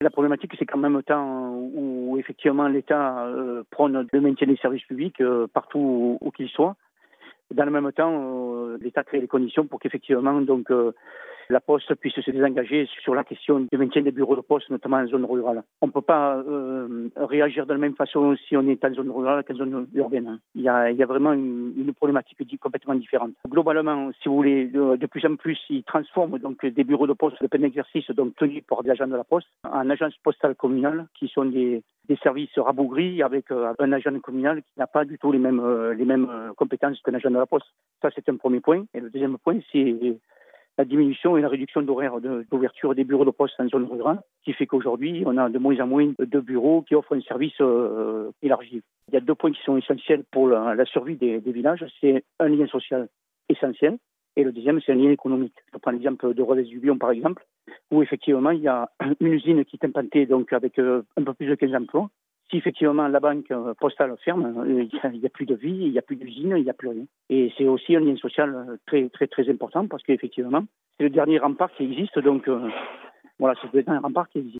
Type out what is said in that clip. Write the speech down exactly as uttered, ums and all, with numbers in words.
La problématique, c'est qu'en même temps où effectivement l'État euh, prône le maintien des services publics euh, partout où, où qu'ils soient, dans le même temps, euh, l'État crée les conditions pour qu'effectivement donc euh, la Poste puisse se désengager sur la question du maintien des bureaux de poste, notamment en zone rurale. On ne peut pas euh, réagir de la même façon si on est en zone rurale qu'en zone urbaine. Il y a, il y a vraiment une, une problématique complètement différente. Globalement, si vous voulez, de, de plus en plus, ils transforment donc des bureaux de poste de plein exercice, donc tenus par des agents de la Poste, en agences postales communales, qui sont des, des services rabougris avec euh, un agent communal qui n'a pas du tout les mêmes, euh, les mêmes euh, compétences qu'un agent de la Poste. Ça, c'est un premier point. Et le deuxième point, c'est la diminution et la réduction d'horaire de, d'ouverture des bureaux de poste en zone rurale, qui fait qu'aujourd'hui, on a de moins en moins de bureaux qui offrent un service euh, élargi. Il y a deux points qui sont essentiels pour la, la survie des, des villages. C'est un lien social essentiel, et le deuxième, c'est un lien économique. Je prends l'exemple de Rodez-du-Bion, par exemple, où effectivement, il y a une usine qui est implantée donc, avec euh, un peu plus de quinze emplois. Si effectivement la banque postale ferme, il n'y a, a plus de vie, il n'y a plus d'usine, il n'y a plus rien. Et c'est aussi un lien social très très très important parce qu'effectivement, c'est le dernier rempart qui existe. Donc euh, voilà, c'est le dernier rempart qui existe.